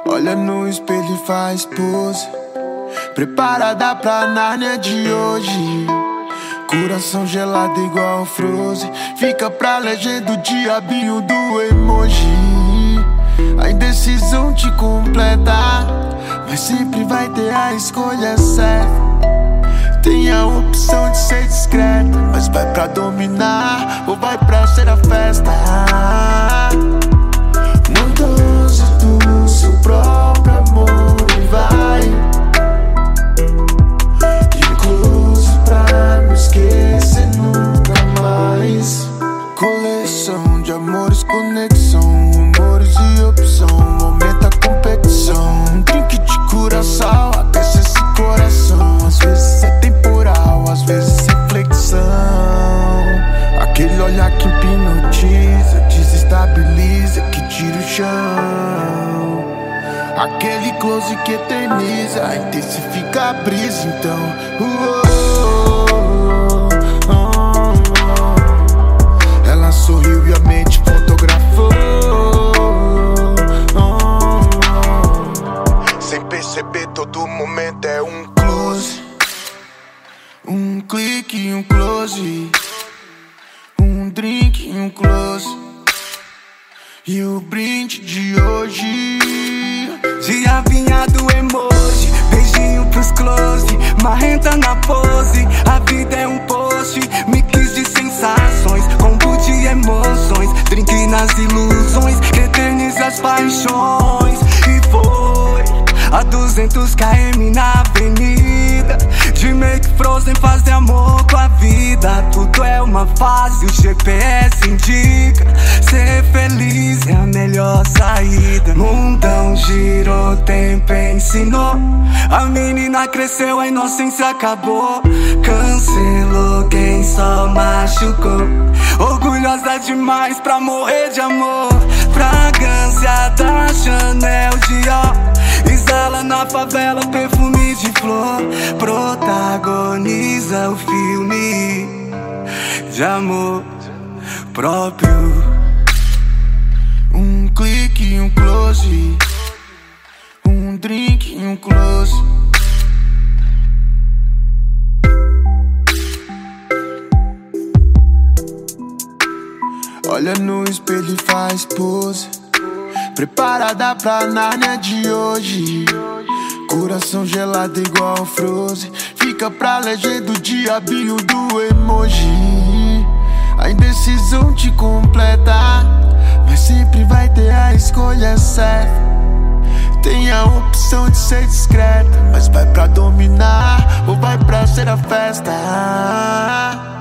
Olha no espelho e faz pose, preparada pra Nárnia de hoje. Coração gelado igual Frozen, fica pra legenda o diabinho do emoji. A indecisão te completa, mas sempre vai ter a escolha certa. Tem a opção de ser discreta, mas vai pra dominar ou vai pra ser a festa. Manda-se do seu próprio amor e vai, incluso pra não esquecer nunca mais. Coleção de amores, conexão, amores e opção, aumenta a competição. Um drink de curaçao aquece esse coração. Às vezes é temporal, às vezes é flexão. Aquele olhar que hipnotiza, desestabiliza, que tira o chão. Aquele close que eterniza, intensifica a brisa. Então ela sorriu e a mente fotografou. Sem perceber, todo momento é um close, um clique e um close, um drink e um close. E o brinde de hoje, dia vinha do emoji, beijinho pros close, marrenta na pose. A vida é um post, mix de sensações, combo de emoções, drink nas ilusões, que eterniza as paixões. E foi a 200 km na avenida, de make Frozen fazer amor com a vida. Tudo é uma fase, o GPS indica, ser feliz é a melhor saída. Mundão girou, tempo ensinou, a menina cresceu, a inocência acabou. Cancelou quem só machucou, orgulhosa demais pra morrer de amor. Fragrância da Chanel, Dior, exala na favela perfume de flor. Protagoniza o filme de amor próprio. Um clique e um close, um drink e um close. Olha no espelho e faz pose, preparada pra Nárnia de hoje. Coração gelado igual Frozen, fica pra legenda o diabinho do emoji. A indecisão te completa, mas sempre vai ter a escolha certa. Tem a opção de ser discreta, mas vai pra dominar ou vai pra ser a festa.